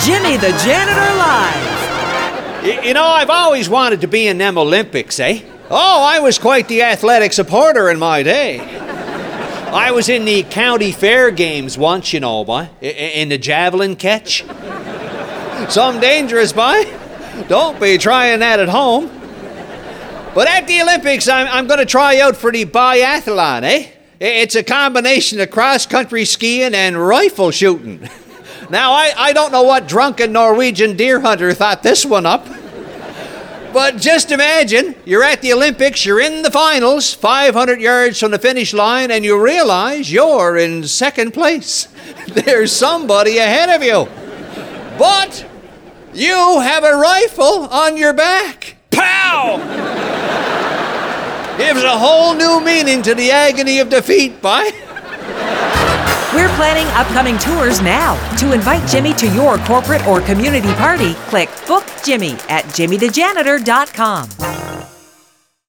Jimmy the Janitor Live. You know, I've always wanted to be in them Olympics, eh? Oh, I was quite the athletic supporter in my day. I was in the county fair games once, you know, boy, in the javelin catch. Some dangerous, boy. Don't be trying that at home. But at the Olympics, I'm going to try out for the biathlon, eh? It's a combination of cross-country skiing and rifle shooting. Now, I don't know what drunken Norwegian deer hunter thought this one up. But just imagine, you're at the Olympics, you're in the finals, 500 yards from the finish line, and you realize you're in second place. There's somebody ahead of you. But you have a rifle on your back. Pow! Gives a whole new meaning to the agony of defeat, boy. We're planning upcoming tours now. To invite Jimmy to your corporate or community party, click Book Jimmy at jimmythejanitor.com.